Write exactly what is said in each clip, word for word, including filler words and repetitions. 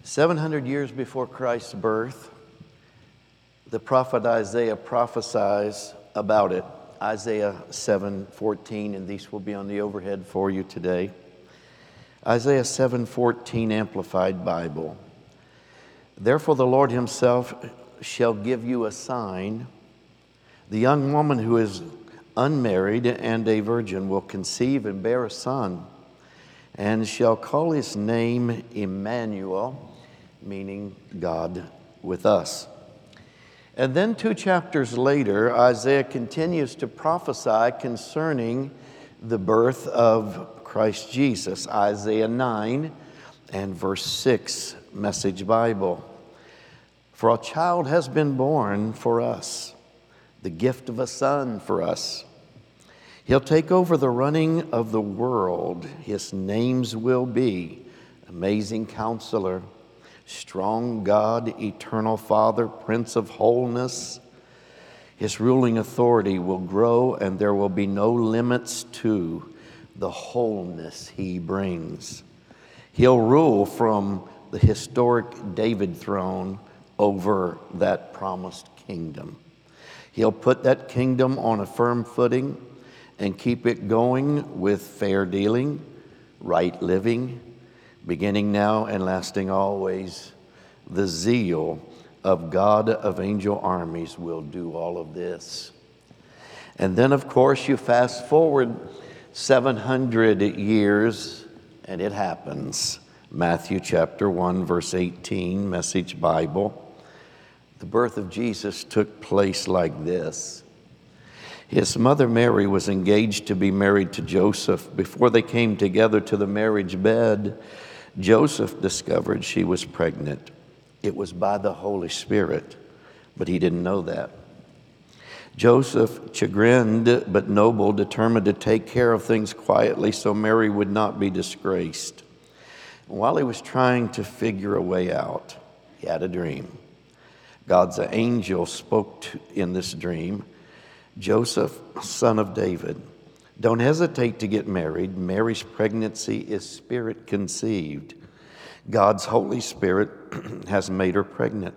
seven hundred years before Christ's birth, the prophet Isaiah prophesies about it. Isaiah seven fourteen, and these will be on the overhead for you today. Isaiah seven fourteen, Amplified Bible. Therefore the Lord himself shall give you a sign. The young woman who is unmarried and a virgin will conceive and bear a son, and shall call his name Emmanuel, meaning God with us. And then two chapters later, Isaiah continues to prophesy concerning the birth of Christ Jesus. Isaiah nine and verse six, Message Bible. For a child has been born for us, the gift of a son for us. He'll take over the running of the world. His names will be Amazing Counselor, Strong God, Eternal Father, Prince of Wholeness. His ruling authority will grow, and there will be no limits to the wholeness he brings. He'll rule from the historic David throne over that promised kingdom. He'll put that kingdom on a firm footing and keep it going with fair dealing, right living, beginning now and lasting always. The zeal of God of angel armies will do all of this. And then, of course, you fast forward seven hundred years, and it happens. Matthew chapter one, verse eighteen, Message Bible. The birth of Jesus took place like this. His mother Mary was engaged to be married to Joseph. Before they came together to the marriage bed, Joseph discovered she was pregnant. It was by the Holy Spirit, but he didn't know that. Joseph, chagrined but noble, determined to take care of things quietly so Mary would not be disgraced. While he was trying to figure a way out, he had a dream. God's angel spoke to, in this dream, Joseph, son of David, don't hesitate to get married. Mary's pregnancy is spirit conceived. God's Holy Spirit has made her pregnant.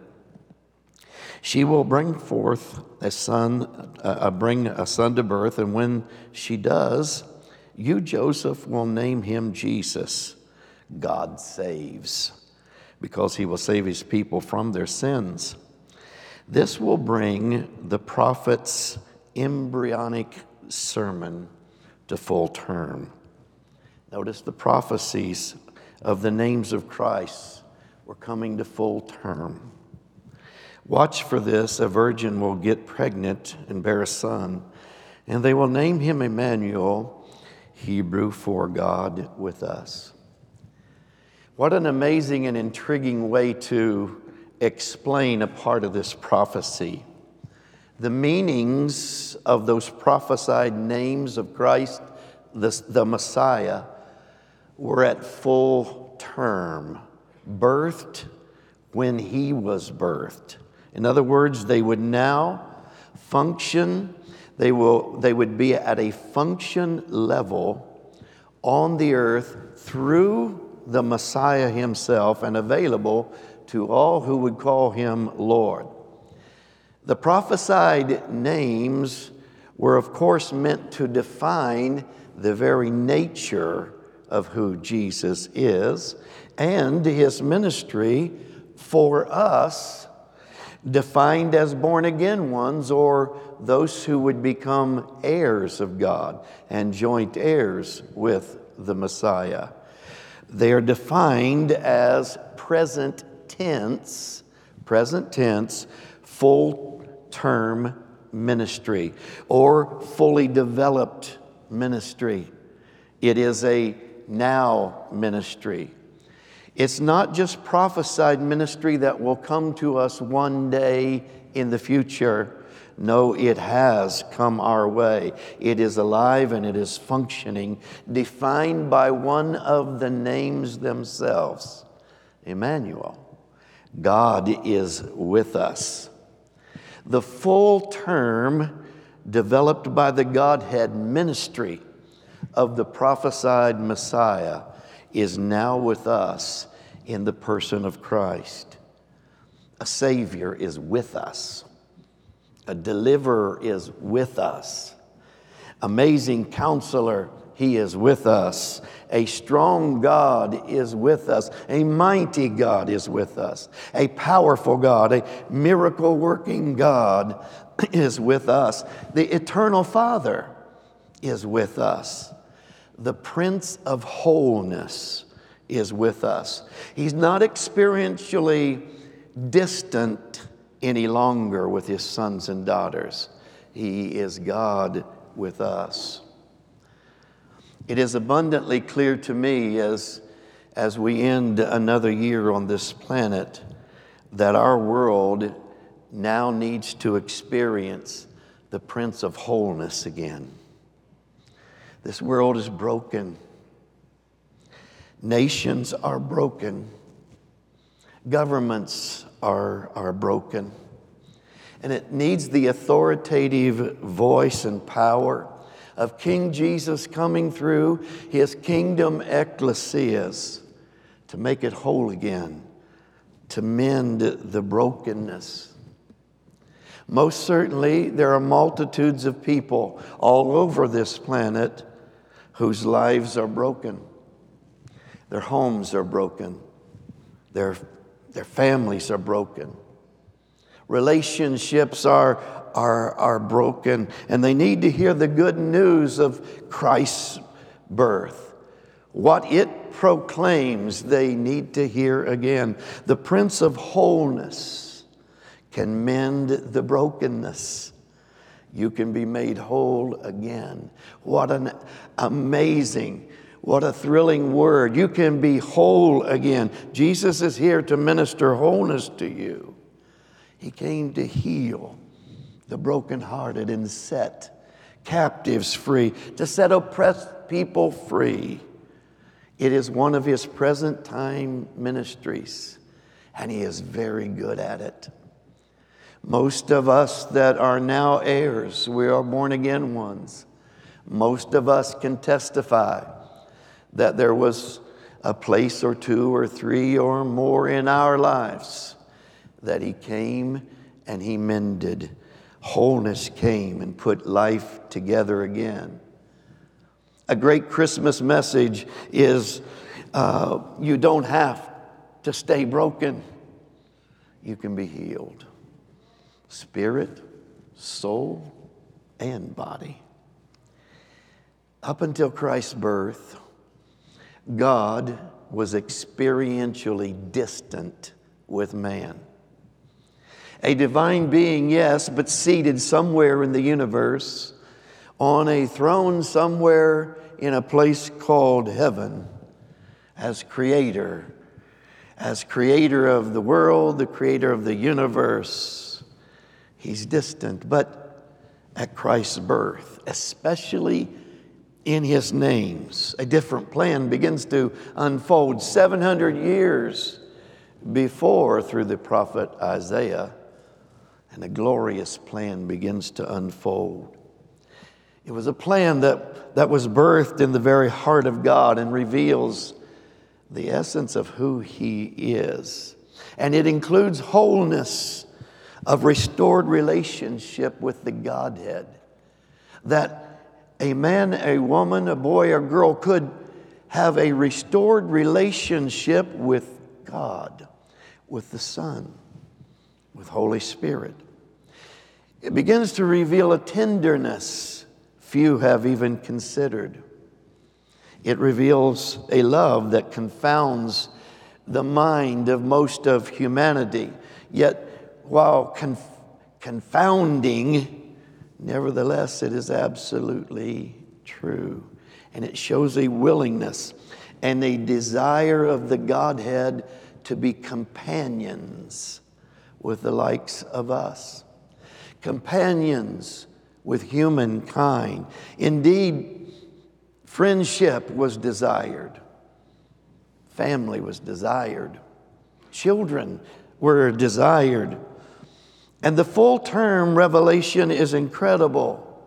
She will bring forth a son, uh, bring a son to birth, and when she does, you, Joseph, will name him Jesus. God saves, because he will save his people from their sins. This will bring the prophet's embryonic sermon to full term. Notice the prophecies of the names of Christ were coming to full term. Watch for this. A virgin will get pregnant and bear a son, and they will name him Emmanuel, Hebrew for God with us. What an amazing and intriguing way to explain a part of this prophecy. The meanings of those prophesied names of Christ, the, the Messiah, were at full term, birthed when he was birthed. In other words, they would now function, they will they would be at a function level on the earth through the Messiah himself and available to all who would call him Lord. The prophesied names were, of course, meant to define the very nature of who Jesus is, and his ministry for us, defined as born-again ones, or those who would become heirs of God and joint heirs with the Messiah. They are defined as present tense, present tense, full-term ministry, or fully developed ministry. It is a now ministry. It's not just prophesied ministry that will come to us one day in the future. No, it has come our way. It is alive and it is functioning, defined by one of the names themselves, Emmanuel. God is with us. The full term developed by the Godhead ministry of the prophesied Messiah is now with us in the person of Christ. A Savior is with us. A deliverer is with us. Amazing Counselor, He is with us. A strong God is with us. A mighty God is with us. A powerful God, a miracle-working God is with us. The Eternal Father is with us. The Prince of Wholeness is with us. He's not experientially distant any longer with His sons and daughters. He is God with us. It is abundantly clear to me as, as we end another year on this planet that our world now needs to experience the Prince of Wholeness again. This world is broken. Nations are broken. Governments are, are broken. And it needs the authoritative voice and power of King Jesus coming through His kingdom ecclesias to make it whole again, to mend the brokenness. Most certainly, there are multitudes of people all over this planet whose lives are broken. Their homes are broken. Their, their families are broken. Relationships are, are, are broken, and they need to hear the good news of Christ's birth. What it proclaims, they need to hear again. The Prince of Wholeness can mend the brokenness. You can be made whole again. What an amazing, what a thrilling word. You can be whole again. Jesus is here to minister wholeness to you. He came to heal the brokenhearted and set captives free, to set oppressed people free. It is one of His present time ministries, and He is very good at it. Most of us that are now heirs, we are born again ones. Most of us can testify that there was a place or two or three or more in our lives that He came and He mended. Wholeness came and put life together again. A great Christmas message is uh, you don't have to stay broken. You can be healed. Spirit, soul, and body. Up until Christ's birth, God was experientially distant with man. A divine being, yes, but seated somewhere in the universe, on a throne somewhere in a place called heaven, as creator, as creator of the world, the creator of the universe. He's distant, but at Christ's birth, especially in His names, a different plan begins to unfold. seven hundred years before, through the prophet Isaiah, and a glorious plan begins to unfold. It was a plan that, that was birthed in the very heart of God and reveals the essence of who He is. And it includes wholeness of restored relationship with the Godhead. That a man, a woman, a boy, or girl could have a restored relationship with God, with the Son, with Holy Spirit. It begins to reveal a tenderness few have even considered. It reveals a love that confounds the mind of most of humanity. Yet, while conf- confounding, nevertheless, it is absolutely true. And it shows a willingness and a desire of the Godhead to be companions with the likes of us. Companions with humankind. Indeed, friendship was desired. Family was desired. Children were desired. And the full term revelation is incredible.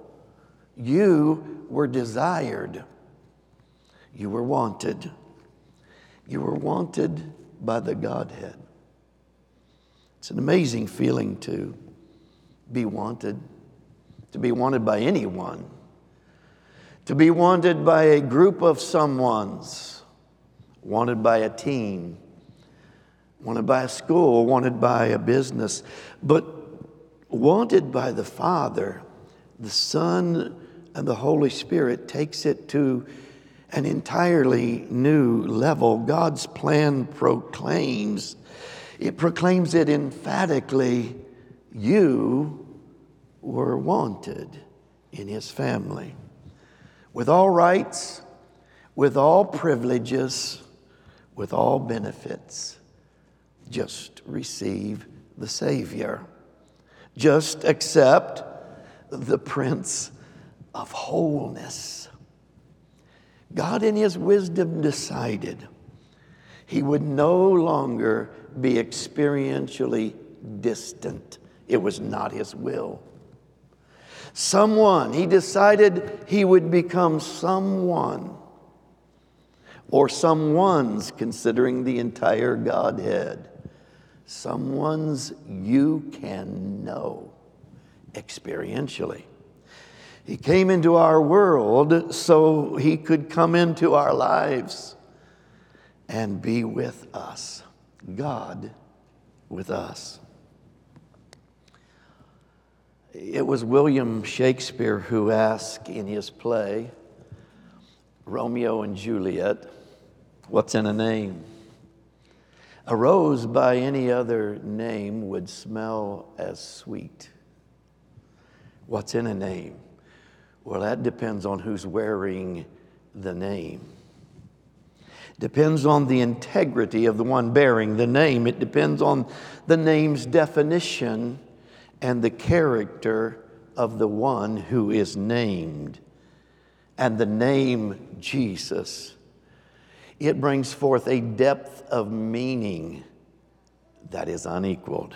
You were desired. You were wanted. You were wanted by the Godhead. It's an amazing feeling to be wanted, to be wanted by anyone, to be wanted by a group of someones, wanted by a team, wanted by a school, wanted by a business, but wanted by the Father, the Son, and the Holy Spirit takes it to an entirely new level. God's plan proclaims, it proclaims it emphatically, you were wanted in His family. With all rights, with all privileges, with all benefits. Just receive the Savior. Just accept the Prince of Wholeness. God in His wisdom decided He would no longer be experientially distant. It was not His will. Someone, He decided He would become someone, or someone's, considering the entire Godhead. Someone's you can know experientially. He came into our world so He could come into our lives and be with us. God with us. It was William Shakespeare who asked in his play, Romeo and Juliet, what's in a name? A rose by any other name would smell as sweet. What's in a name? Well, that depends on who's wearing the name. Depends on the integrity of the one bearing the name. It depends on the name's definition and the character of the one who is named. And the name Jesus, it brings forth a depth of meaning that is unequaled.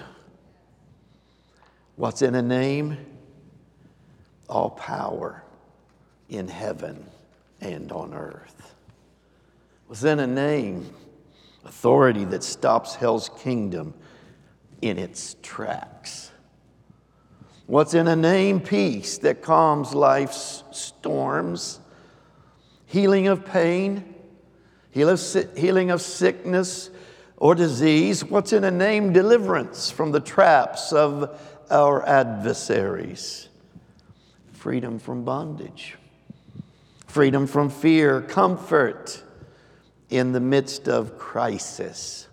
What's in a name? All power in heaven and on earth. What's in a name? Authority that stops hell's kingdom in its tracks. What's in a name? Peace that calms life's storms. Healing of pain, healing of sickness or disease. What's in a name? Deliverance from the traps of our adversaries. Freedom from bondage. Freedom from fear. Comfort in the midst of crisis.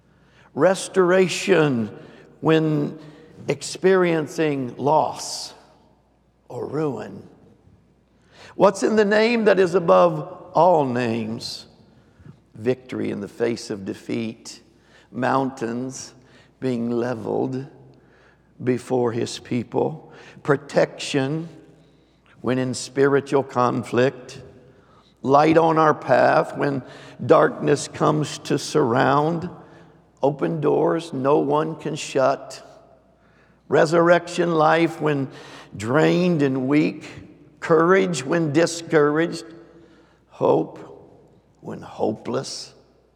Restoration when experiencing loss or ruin. What's in the name that is above all names? Victory in the face of defeat. Mountains being leveled before His people. Protection when in spiritual conflict. Light on our path when darkness comes to surround. Open doors no one can shut. Resurrection life when drained and weak. Courage when discouraged. Hope when hopeless.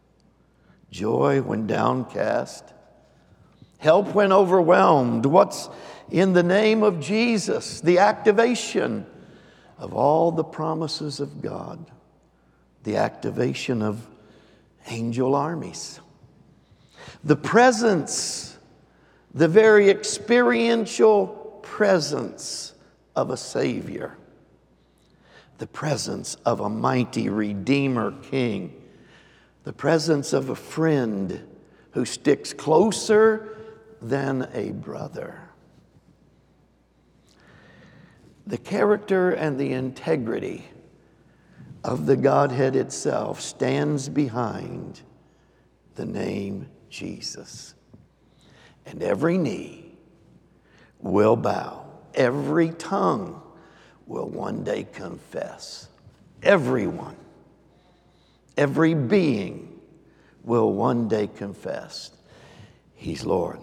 Joy when downcast. Help when overwhelmed. What's in the name of Jesus? The activation of all the promises of God. The activation of angel armies. The presence, the very experiential presence of a Savior. The presence of a mighty Redeemer King. The presence of a friend who sticks closer than a brother. The character and the integrity of the Godhead itself stands behind the name Jesus. And every knee will bow. Every tongue will one day confess. Everyone, every being will one day confess He's Lord.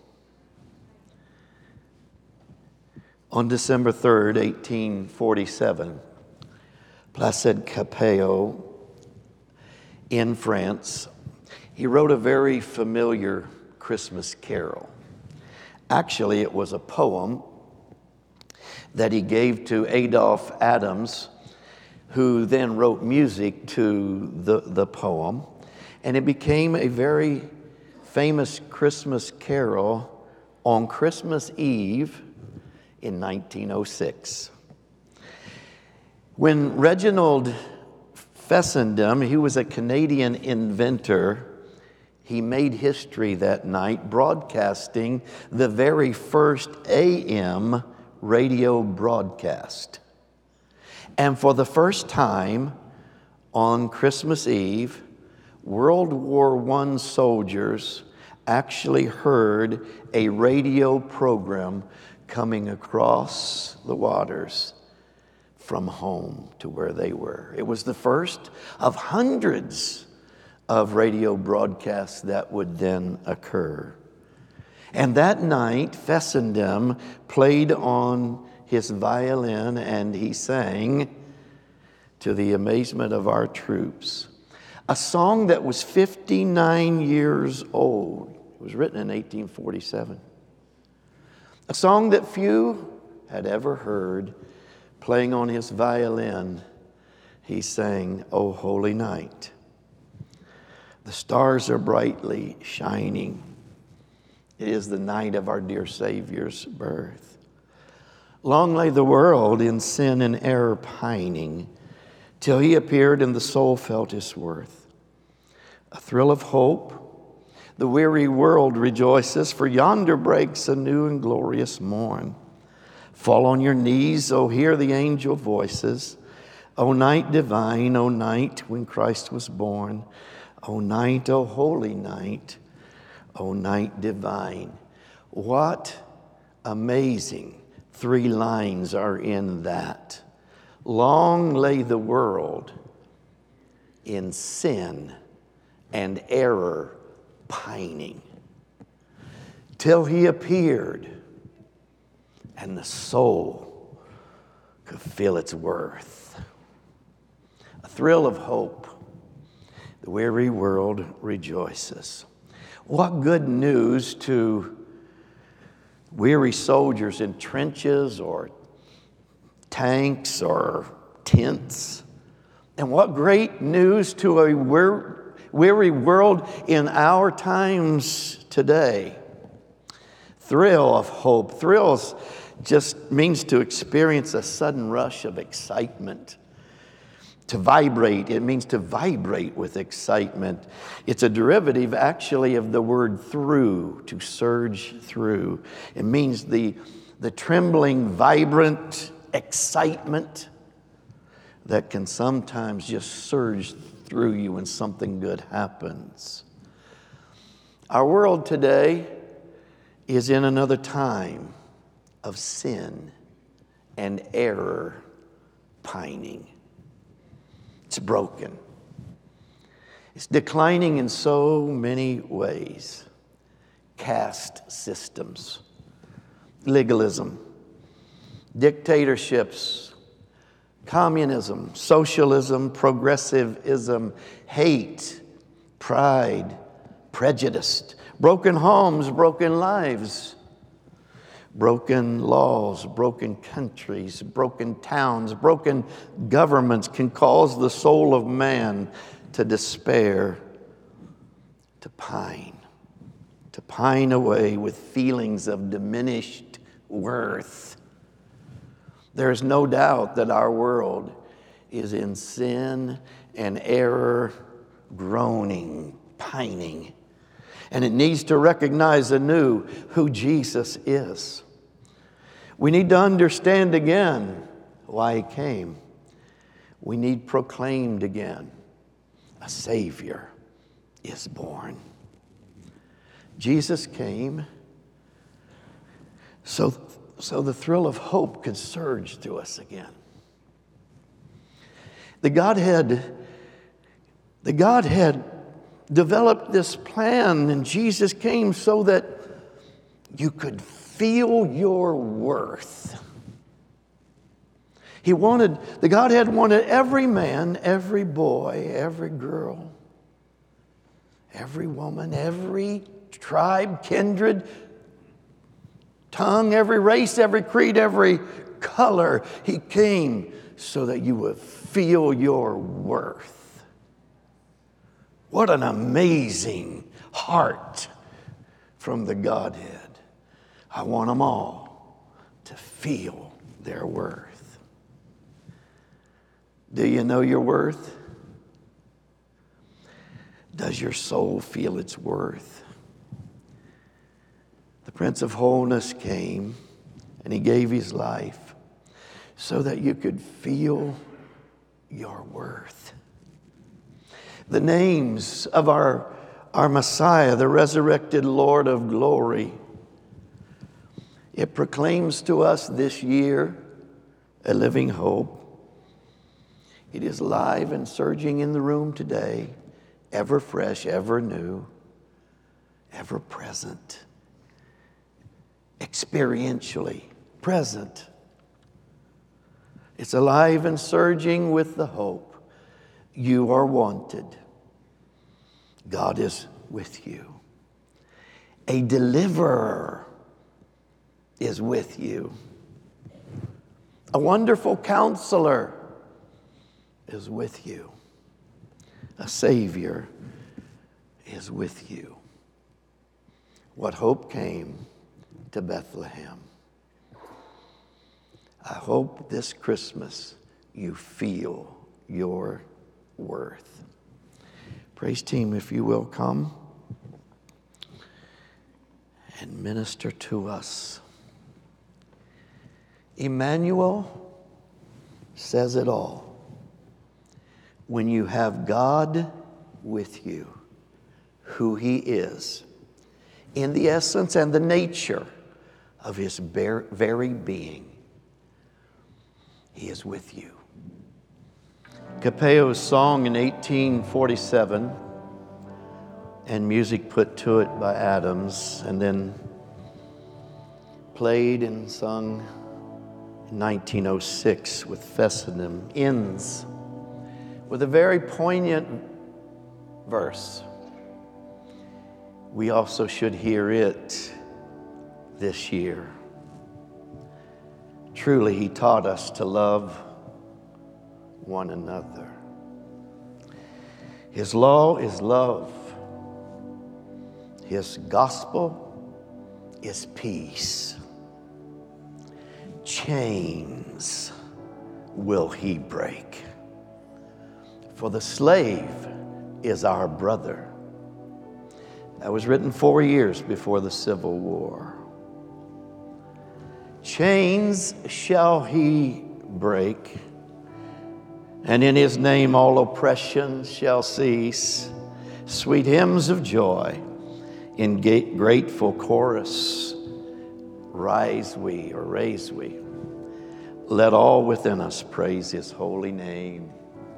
On December third, eighteen forty-seven, Placide Cappeau in France, He wrote a very familiar Christmas carol. Actually, it was a poem that he gave to Adolph Adams, who then wrote music to the, the poem. And it became a very famous Christmas carol on Christmas Eve in nineteen oh six. When Reginald Fessenden, he was a Canadian inventor, he made history that night broadcasting the very first A M radio broadcast. And for the first time on Christmas Eve, World War One soldiers actually heard a radio program coming across the waters from home to where they were. It was the first of hundreds of radio broadcasts that would then occur. And that night, Fessenden played on his violin and he sang, to the amazement of our troops, a song that was fifty-nine years old. It was written in eighteen forty-seven. A song that few had ever heard. Playing on his violin, he sang, "O Holy Night. The stars are brightly shining. It is the night of our dear Savior's birth. Long lay the world in sin and error pining, till he appeared and the soul felt his worth. A thrill of hope, the weary world rejoices, for yonder breaks a new and glorious morn. Fall on your knees, oh, hear the angel voices. O night divine, O night when Christ was born. O night, O holy night, O night divine." What amazing three lines are in that. Long lay the world in sin and error pining, till he appeared and the soul could feel its worth. A thrill of hope, the weary world rejoices. What good news to weary soldiers in trenches or tanks or tents. And what great news to a weary world in our times today. Thrill of hope. Thrills just means to experience a sudden rush of excitement. To vibrate, it means to vibrate with excitement. It's a derivative actually of the word through, to surge through. It means the, the trembling, vibrant excitement that can sometimes just surge through you when something good happens. Our world today is in another time of sin and error pining. It's broken. It's declining in so many ways. Caste systems, legalism, dictatorships, communism, socialism, progressivism, hate, pride, prejudice, broken homes, broken lives, broken laws, broken countries, broken towns, broken governments can cause the soul of man to despair, to pine, to pine away with feelings of diminished worth. There is no doubt that our world is in sin and error, groaning, pining. And it needs to recognize anew who Jesus is. We need to understand again why he came. We need proclaimed again, a Savior is born. Jesus came so, so the thrill of hope could surge through us again. The Godhead, the Godhead developed this plan, and Jesus came so that you could feel your worth. He wanted, the Godhead wanted every man, every boy, every girl, every woman, every tribe, kindred, tongue, every race, every creed, every color. He came so that you would feel your worth. What an amazing heart from the Godhead. I want them all to feel their worth. Do you know your worth? Does your soul feel its worth? The Prince of Wholeness came and he gave his life so that you could feel your worth. The names of our, our Messiah, the resurrected Lord of glory, it proclaims to us this year a living hope. It is live and surging in the room today, ever fresh, ever new, ever present, experientially present. It's alive and surging with the hope. You are wanted. God is with you. A deliverer is with you. A wonderful counselor is with you. A Savior is with you. What hope came to Bethlehem? I hope this Christmas you feel your worth. Praise team, if you will, come and minister to us. Emmanuel says it all. When you have God with you, who He is, in the essence and the nature of His very being, He is with you. Capeo's song in eighteen forty-seven, and music put to it by Adams, and then played and sung in nineteen oh six with Fessenham, ends with a very poignant verse. We also should hear it this year. Truly, He taught us to love one another. His law is love. His gospel is peace. Chains will He break. For the slave is our brother. That was written four years before the Civil War. Chains shall He break, and in His name all oppression shall cease. Sweet hymns of joy in grateful chorus rise we, or raise we. Let all within us praise His holy name.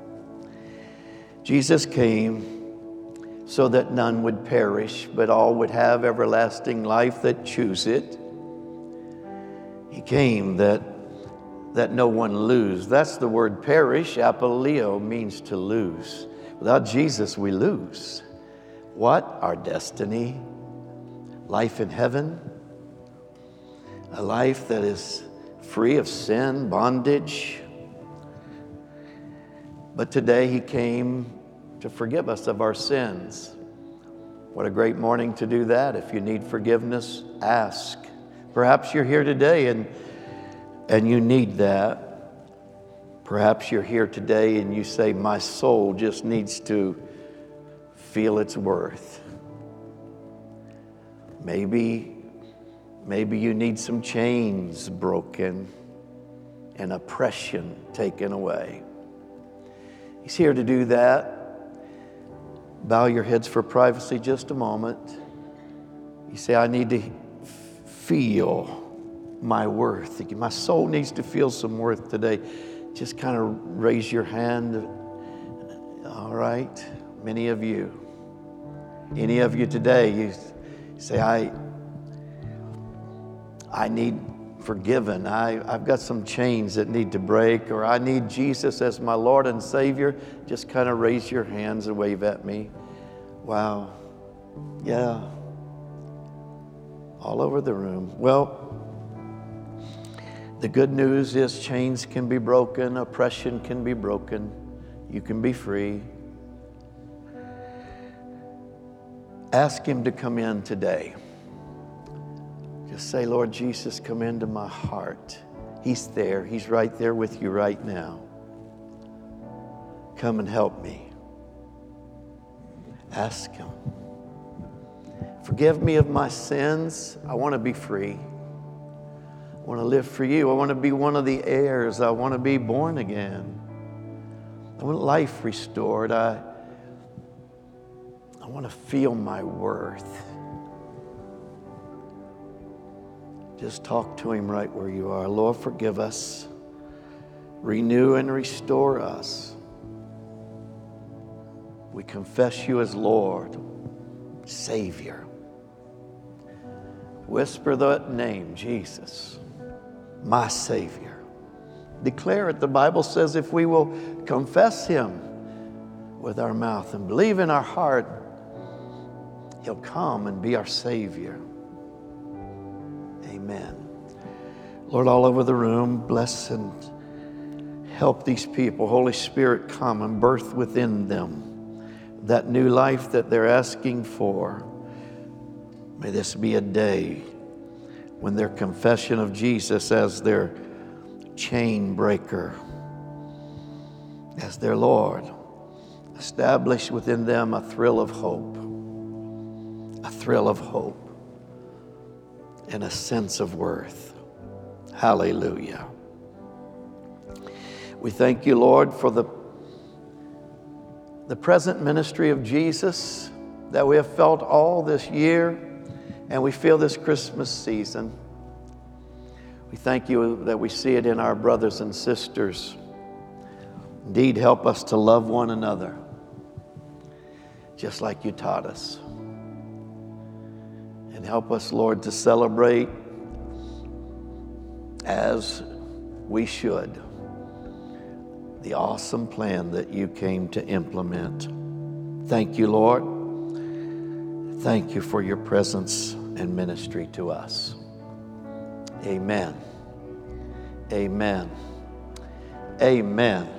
Jesus came so that none would perish, but all would have everlasting life that choose it. He came that, that no one lose. That's the word perish. Apoleo means to lose. Without Jesus, we lose. What? Our destiny. Life in heaven. A life that is free of sin, bondage. But today He came to forgive us of our sins. What a great morning to do that. If you need forgiveness, ask. Perhaps you're here today and, and you need that. Perhaps you're here today and you say, my soul just needs to feel its worth. Maybe, maybe you need some chains broken and oppression taken away. He's here to do that. Bow your heads for privacy just a moment. You say, I need to feel my worth. My soul needs to feel some worth today. Just kind of raise your hand. All right. Many of you. Any of you today, you say, I, I need forgiven. I, I've got some chains that need to break, or I need Jesus as my Lord and Savior. Just kind of raise your hands and wave at me. Wow. Yeah. All over the room. Well, the good news is chains can be broken, oppression can be broken, you can be free. Ask Him to come in today. Just say, Lord Jesus, come into my heart. He's there. He's right there with you right now. Come and help me. Ask Him. Forgive me of my sins. I want to be free. I want to live for you. I want to be one of the heirs. I want to be born again. I want life restored. I, I want to feel my worth. Just talk to Him right where you are. Lord, forgive us. Renew and restore us. We confess you as Lord, Savior. Whisper that name, Jesus, my Savior. Declare it. The Bible says if we will confess Him with our mouth and believe in our heart, He'll come and be our Savior. Amen. Lord, all over the room, bless and help these people. Holy Spirit, come and birth within them that new life that they're asking for. May this be a day when their confession of Jesus as their chain breaker, as their Lord, establish within them a thrill of hope, a thrill of hope, and a sense of worth. Hallelujah. We thank you, Lord, for the, the present ministry of Jesus that we have felt all this year and we feel this Christmas season. We thank you that we see it in our brothers and sisters. Indeed, help us to love one another just like you taught us. And help us, Lord, to celebrate as we should the awesome plan that you came to implement. Thank you, Lord. Thank you for your presence and ministry to us. Amen. Amen. Amen.